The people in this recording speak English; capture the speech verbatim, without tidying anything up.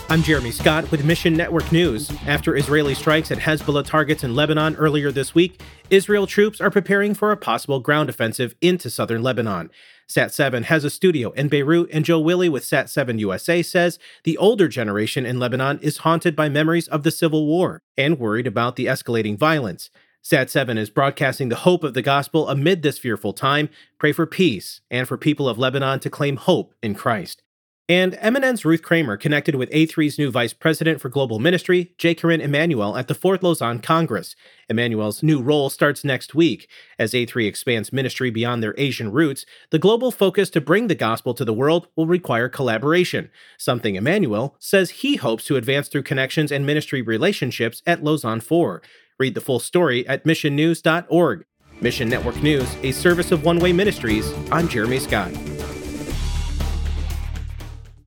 I'm Jeremy Scott with Mission Network News. After Israeli strikes at Hezbollah targets in Lebanon earlier this week, Israel troops are preparing for a possible ground offensive into southern Lebanon. Sat seven has a studio in Beirut, and Joe Willie with Sat seven U S A says the older generation in Lebanon is haunted by memories of the Civil War and worried about the escalating violence. Sat seven is broadcasting the hope of the gospel amid this fearful time. Pray for peace and for people of Lebanon to claim hope in Christ. And M N N's Ruth Kramer connected with A three's new Vice President for Global Ministry, J. Corinne Emanuel, at the fourth Lausanne Congress. Emanuel's new role starts next week. As A three expands ministry beyond their Asian roots, the global focus to bring the gospel to the world will require collaboration, something Emanuel says he hopes to advance through connections and ministry relationships at Lausanne four. Read the full story at mission news dot org. Mission Network News, a service of One Way Ministries. I'm Jeremy Scott.